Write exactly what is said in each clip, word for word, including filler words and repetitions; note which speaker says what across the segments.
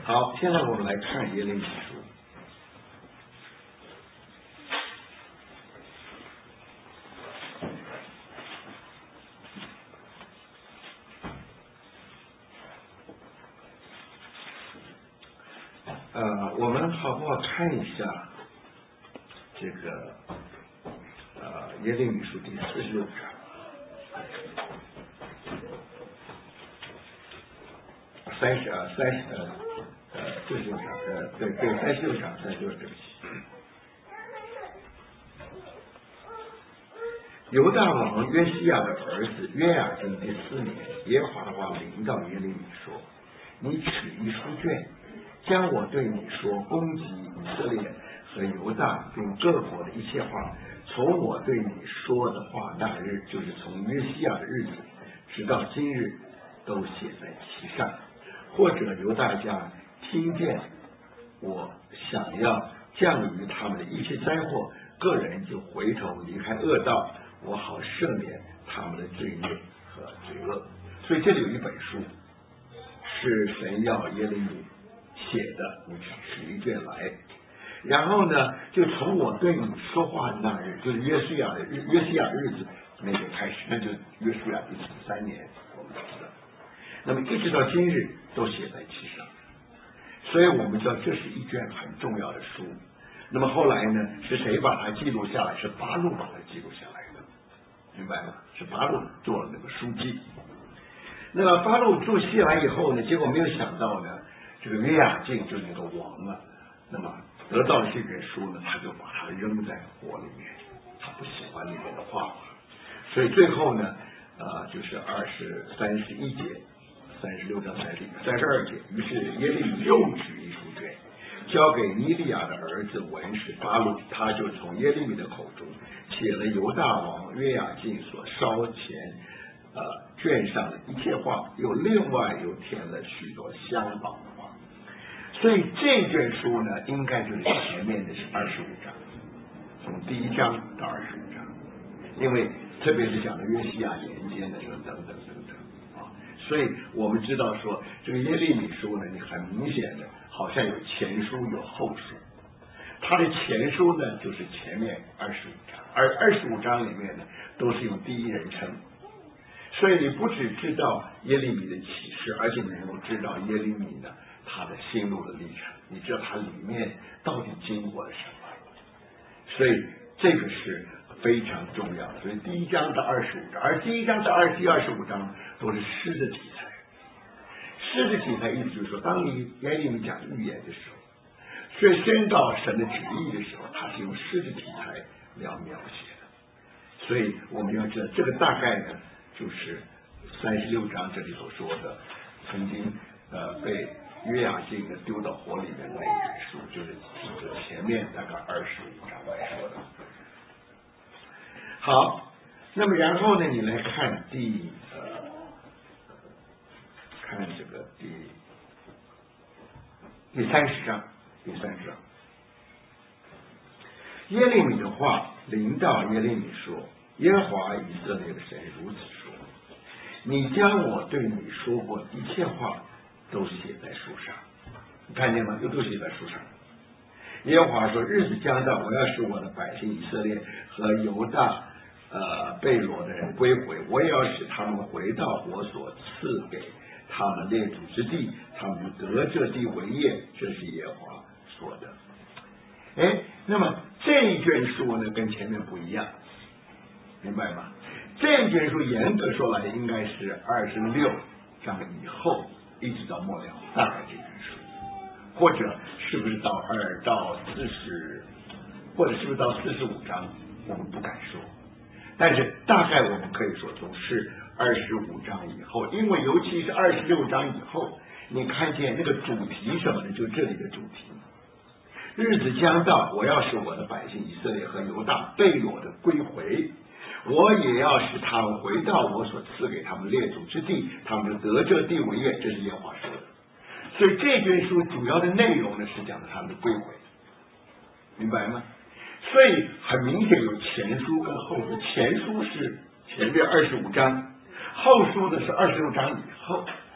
Speaker 1: 好，现在我们来看耶利米书。呃，我们好不好看一下这个呃耶利米书第四十六章？三十啊，三十呃呃四十六章，呃对对，三十六章，三十六，对不起。犹大王约西亚的儿子约雅敬第四年，耶和华的话临到耶利米说：“你取一书卷，将我对你说攻击以色列和犹大并各国的一切话，从我对你说的话那日，就是从约西亚的日子直到今日，都写在其上。或者犹大家听见我想要降于他们的一切灾祸，个人就回头离开恶道，我好赦免他们的罪孽和罪恶。”所以这里有一本书是神要耶利米写的，你取一卷来，然后呢，就从我对你说话的那日，就是约西亚的日约西亚的日子那个开始，那就约书亚第十三年，我们知道。那么一直到今日都写在其上，所以我们知道这是一卷很重要的书。那么后来呢，是谁把它记录下来？是巴录把它记录下来的，明白吗？是巴录做了那个书记。那么巴录做下来以后呢，结果没有想到呢，这个约雅敬就是那个王啊，那么得到了这卷书呢，他就把它扔在火里面，他不喜欢里面的话，所以最后呢，呃，就是二十三十一节。三十六章三十三十二节，于是耶利米又取一书卷，交给尼利亚的儿子文士巴录，他就从耶利米的口中写了犹大王约雅敬所烧前呃卷上的一切话，又另外又填了许多相仿的话。所以这卷书呢，应该就是前面的是二十五章，从第一章到二十五章，因为特别是讲的约西亚年间的时候等等等等。所以我们知道说，这个耶利米书呢，你很明显的好像有前书有后书。它的前书呢，就是前面二十五章，而二十五章里面呢，都是用第一人称。所以你不只知道耶利米的启示，而且你能够知道耶利米呢他的心路的历程，你知道他里面到底经过了什么。所以这个是非常重要的。所以第一章到二十五章，而第一章到二第二十五章都是诗的题材。诗的题材意思就是说，当你耶利米讲预言的时候，所以宣告神的旨意的时候，他是用诗的题材来描写的。所以我们要知道，这个大概呢，就是三十六章这里所说的，曾经呃被约雅敬的丢到火里面的那一卷书，就是这前面大概二十五章来说的。好，那么然后呢，你来看第呃，看这个第第三十章，第三十章，耶利米的话临到耶利米说：“耶和华以色列的神如此说，你将我对你说过一切话都写在书上。”你看见吗？又都写在书上。耶和华说：“日子将到，我要使我的百姓以色列和犹大呃被掳的人归回，我也要使他们回到我所赐给他们列祖之地，他们得这地为业。”这是耶和华说的。哎，那么这一卷书呢，跟前面不一样，明白吗？这一卷书严格说来，应该是二十六章以后一直到末了，大概这卷书，或者是不是到二到四十，或者是不是到四十五章，我们不敢说。但是大概我们可以说，总是二十五章以后，因为尤其是二十六章以后，你看见那个主题什么呢？就这里的主题。日子将到，我要使我的百姓以色列和犹大被掳的归回，我也要使他们回到我所赐给他们列祖之地，他们就得这地为业。这是耶和华说的。所以这卷书主要的内容呢，是讲的他们的归回，明白吗？所以很明显有前书跟后书，前书是前面二十五章，后书的是二十六章以后。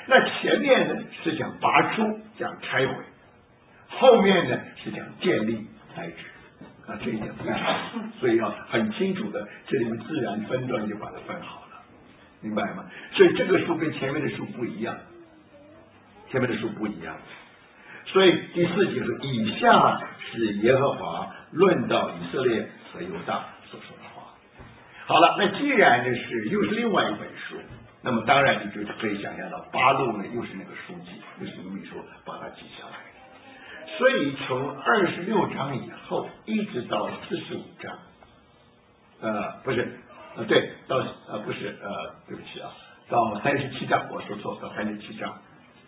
Speaker 1: 那前面呢是讲拔出，讲拆毁，后面呢是讲建立栽植。啊，这一点非常重要，所以要很清楚的，这里面自然分段就把它分好了，明白吗？所以这个书跟前面的书不一样，前面的书不一样。所以第四节说，以下是耶和华论到以色列和犹大所说的话。好了，那既然呢是又是另外一本书，那么当然你就可以想象到八路呢又是那个书记，又是秘书把它记下来。所以从二十六章以后一直到四十五章，呃，不是，呃，对，到呃不是呃，对不起啊，到三十七章，我说错，到三十七章，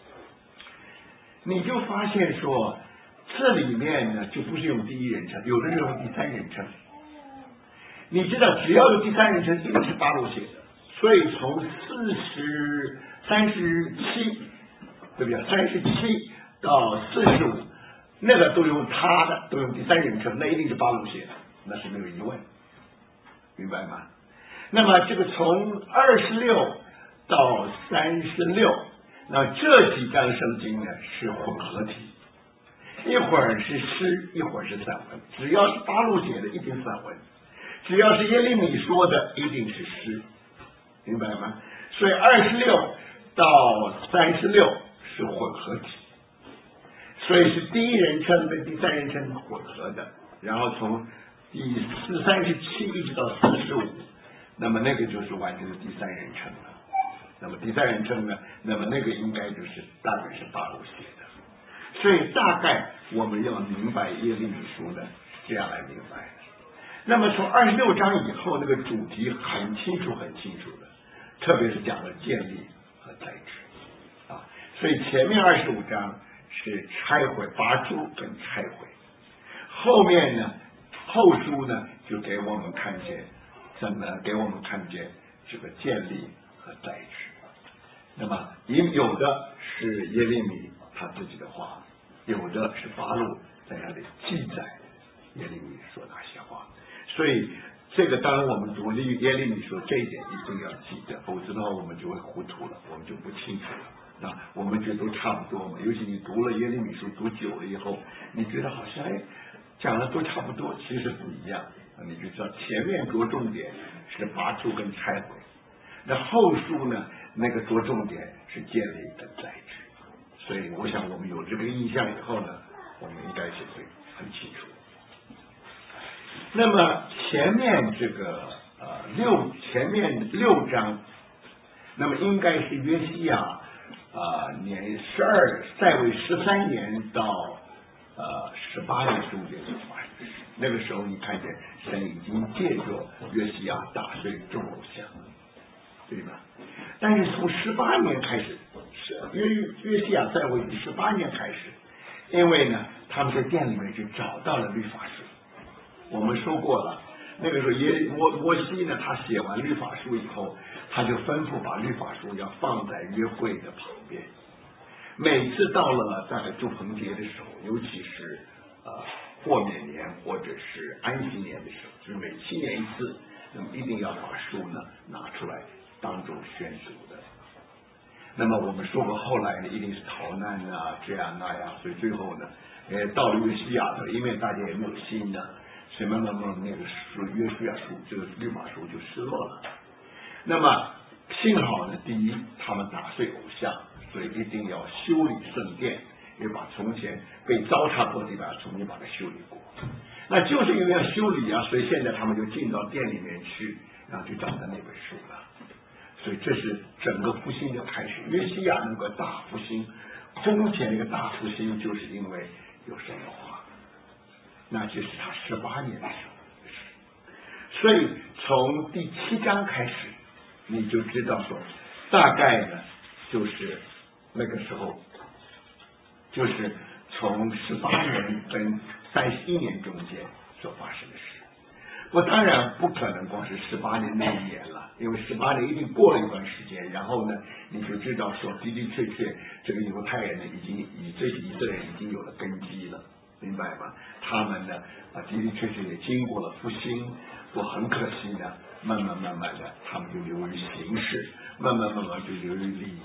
Speaker 1: 你就发现说这里面呢就不是用第一人称，有的是用第三人称。你知道，只要有第三人称，一定是八路写的。所以从四十三十七，对不对？三十七到四十五。那个都用他的，都用第三人称，那一定是八路写的，那是没有疑问，明白吗？那么这个从二十六到三十六，那这几章圣经呢是混合体，一会儿是诗，一会儿是散文。只要是八路写的，一定散文；只要是耶利米说的，一定是诗，明白吗？所以二十六到三十六是混合体。所以是第一人称跟第三人称混合的，然后从第四三十七一直到四十五，那么那个就是完全是第三人称了。那么第三人称呢，那么那个应该就是大概是八路写的。所以大概我们要明白耶利米书呢，这样来明白的。那么从二十六章以后，那个主题很清楚很清楚的，特别是讲了建立和栽植啊。所以前面二十五章是拆毁、拔出跟拆毁，后面呢，后书呢就给我们看见怎么给我们看见这个建立和栽植。那么有的是耶利米他自己的话，有的是巴路在那里记载耶利米说那些话。所以这个当然我们读耶利米说这一点一定要记得，否则的话我们就会糊涂了，我们就不清楚了。那我们觉得都差不多嘛，尤其你读了耶利米书读久了以后，你觉得好像哎讲的都差不多，其实不一样。你就知道前面着重点是拔出跟拆毁，那后书呢那个着重点是建立跟栽植。所以我想我们有这个印象以后呢，我们应该是会很清楚。那么前面这个呃六前面六章，那么应该是约西亚啊、呃、年十二在位十三年到呃十八年中间所发生的事。那个时候你看见神已经借着约西亚打碎众偶像，对吧？但是从十八年开始，是约约西亚在位十八年开始，因为呢他们在殿里面就找到了律法书。我们说过了，那个时候耶摩摩西呢，他写完律法书以后，他就吩咐把律法书要放在约柜的旁边。每次到了大概祝棚节的时候，尤其是呃豁免年或者是安息年的时候，就是每七年一次，那么一定要把书呢拿出来当做宣读的。那么我们说过，后来呢一定是逃难啊，这样那样，所以最后呢，呃到了约西亚的，因为大家也没有心呢。所以慢慢慢那个书约书亚书这个律法书就失落了。那么幸好呢，第一他们打碎偶像，所以一定要修理圣殿，也把从前被糟蹋过的地方重新把它修理过。那就是因为要修理啊，所以现在他们就进到殿里面去，然后就找到那本书了。所以这是整个复兴的开始。约西亚那个大复兴，空前一个大复兴，就是因为有神的话。那就是他十八年的时候，所以从第七章开始，你就知道说，大概呢就是那个时候，就是从十八年跟三十一年中间所发生的事。我当然不可能光是十八年那一年了，因为十八年一定过了一段时间，然后呢，你就知道说的的确确这个犹太人呢已经以这些以色列人已经有了根基了。明白吗？他们呢啊的的确确也经过了复兴，我很可惜呢，慢慢慢慢的，他们就流于形式，慢慢慢慢就流于礼仪，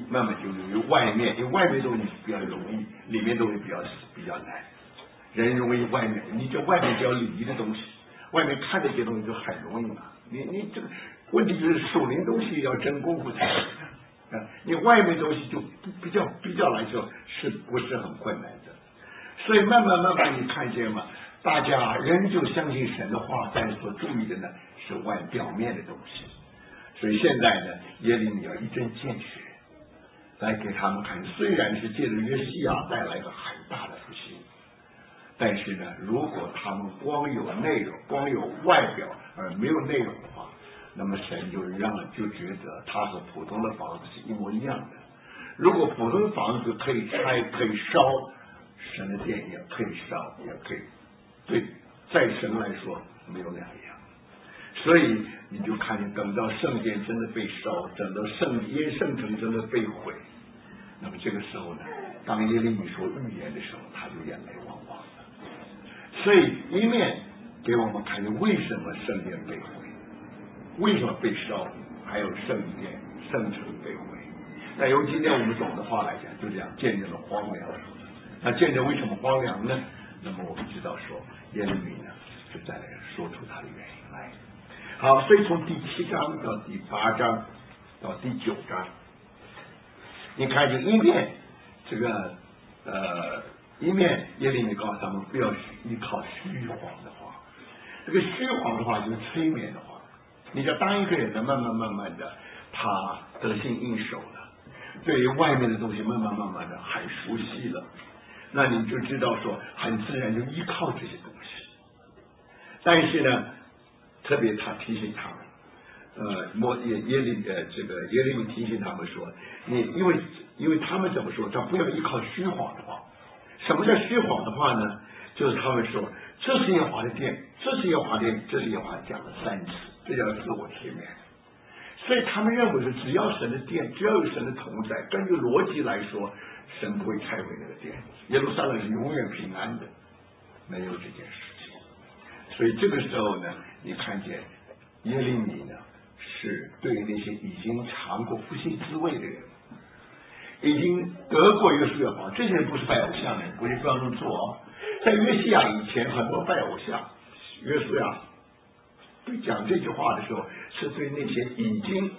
Speaker 1: 慢慢就由于外面，因为外面东西比较容易，里面东西比较比较难。人容易外面，你这外面比较礼仪的东西，外面看这些东西就很容易嘛。你你这个问题就是属灵东西要真功夫才行啊。你外面东西就比较比较来说是不是很困难的？所以慢慢慢慢你看见嘛，大家仍旧相信神的话，但是所注意的呢是外表面的东西。所以现在呢，耶利米要一针见血来给他们看，虽然是借着约西亚带来了很大的复兴，但是呢，如果他们光有内容，光有外表而没有内容的话，那么神就让就觉得他和普通的房子是一模一样的。如果普通的房子可以拆可以烧，神的殿也可以烧也可以，对，在神来说没有两样。所以你就看见等到圣殿真的被烧，等到圣耶圣城真的被毁，那么这个时候呢，当耶利米说预言的时候，他就眼泪汪汪的。所以一面给我们看见为什么圣殿被毁，为什么被烧，还有圣殿圣城被毁。那由今天我们懂的话来讲，就这样见证了荒凉。那见证为什么荒凉呢？那么我们知道说耶利米呢就再来说出他的原因来。好，所以从第七章到第八章到第九章，你看见一面这个呃一面耶利米告诉他们不要依靠虚谎的话，这个虚谎的话就是催眠的话。你要当一个人呢，慢慢慢慢的他得心应手了，对于外面的东西慢慢慢慢的很熟悉了，那你就知道说很自然就依靠这些东西。但是呢，特别他提醒他们，呃，摩耶耶利呃这个耶利米提醒他们说，你因为因为他们怎么说，他不要依靠虚谎的话。什么叫虚谎的话呢？就是他们说这是耶和华的殿，这是耶和华的殿，这是耶和华讲了三次，这叫自我催眠。所以他们认为是只要神的殿，只要有神的同在，根据逻辑来说，神不会拆毁那个殿，耶路撒冷是永远平安的，没有这件事情。所以这个时候呢，你看见耶利米呢，是对那些已经尝过复兴滋味的人，已经得过约书亚宝，这些人不是拜偶像的人，不是不要这么做哦。在约西亚以前，很多拜偶像，约书亚对讲这句话的时候，是对那些已经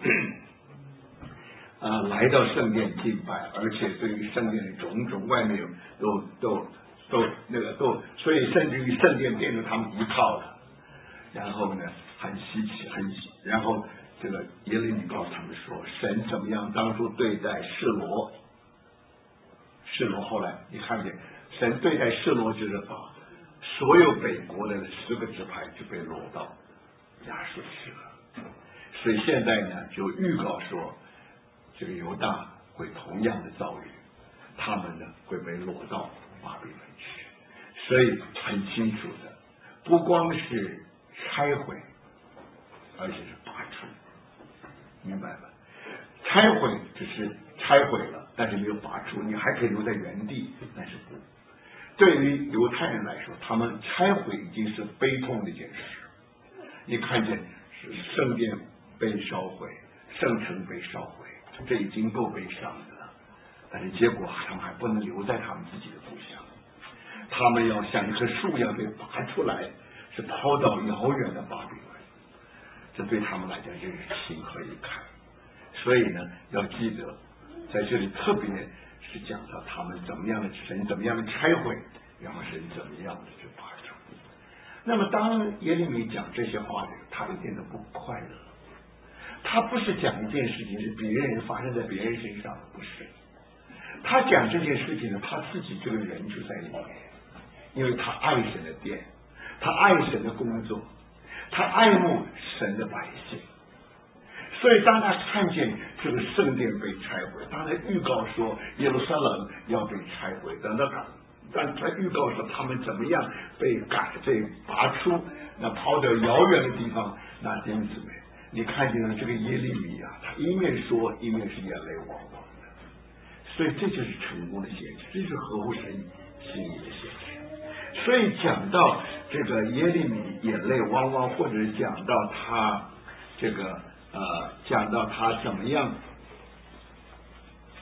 Speaker 1: 呃来到圣殿敬拜，而且对于圣殿的种种外面都都都那个都，所以甚至于圣殿变成他们依靠了。然后呢，很稀奇，很然后这个耶利米告诉他们说，神怎么样当初对待示罗，示罗后来你看见神对待示罗，就是把所有北国的十个支派就被掳到亚述去了。所以现在呢，就预告说，这个犹大会同样的遭遇，他们呢会被掳到巴比伦去。所以很清楚的，不光是拆毁，而且是拔出，明白吗？拆毁只是拆毁了，但是没有拔出，你还可以留在原地，但是不。对于犹太人来说，他们拆毁已经是悲痛的一件事。你看见是圣殿被烧毁，圣城被烧毁，这已经够悲伤的了。但是结果他们还不能留在他们自己的故乡，他们要像一棵树一样被拔出来，是抛到遥远的巴比伦。这对他们来讲就是情何以堪。所以呢，要记得在这里特别是讲到他们怎么样的神怎么样的拆毁，然后神怎么样的去拔出。那么当耶利米讲这些话的时候，他一点都不快乐。他不是讲一件事情是别人发生在别人身上，不是。他讲这件事情呢，他自己这个人就在里面，因为他爱神的殿，他爱神的工作，他爱慕神的百姓。所以当他看见这个圣殿被拆毁，当他预告说耶路撒冷要被拆毁，等到他但他预告说他们怎么样被赶被拔出，那跑到遥远的地方，那弟兄姊妹，你看见了这个耶利米啊，他一面说一面是眼泪汪汪的。所以这就是成功的显示，这就是合乎神心意的显示。所以讲到这个耶利米眼泪汪汪，或者是讲到他这个呃，讲到他怎么样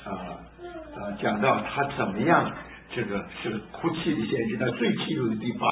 Speaker 1: 呃呃讲到他怎么样这个是哭泣的先知，那最气怒的第八